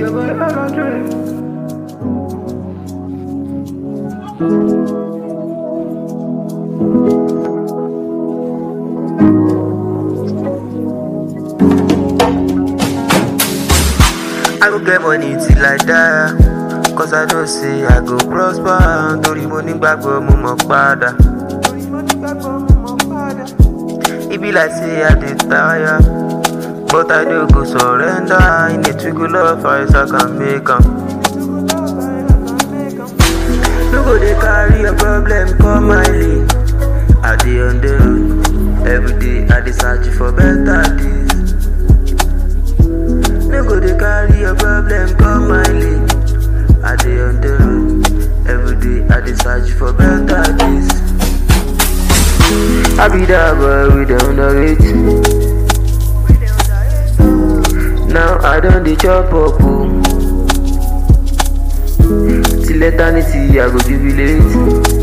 your boy Andre. I go get money till I die, cause I know say I go prosper. Torí mo nígbàgbọ́ mo mọ̀ padà. It be like say I dey tire, but I no go surrender. In a trickle love fight I can make am. No go dey carry your problem come my lane. I dey on the road, every day I dey search for better days. No go dey carry your problem come my lane. I dey on the road, every day I dey search for better days. I be that boy with the underage. Now I done the chop up. Till eternity I go jubilate.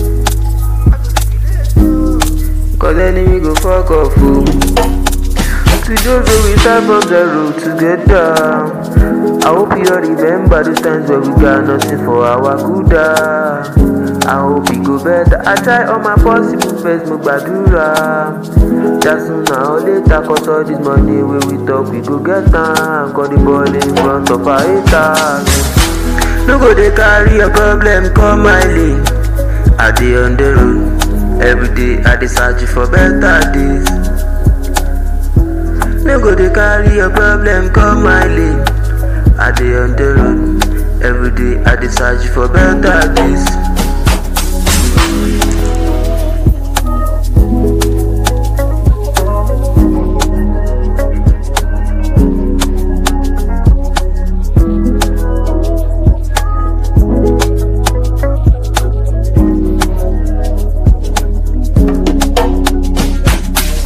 Cause enemy go fuck off. To those who we start from the road together, I hope you all remember those times where we got nothing for our good. I hope it go better. I try all my possible best, Mugbadura. That's sooner or later, cause all this money where we talk, we go get time. Got the ball in front of our haters. No go dey carry your problem come my lane. I dey on the road, every day I dey search for better days. No go dey carry your problem come my lane. I dey on the road, every day I dey search for better days.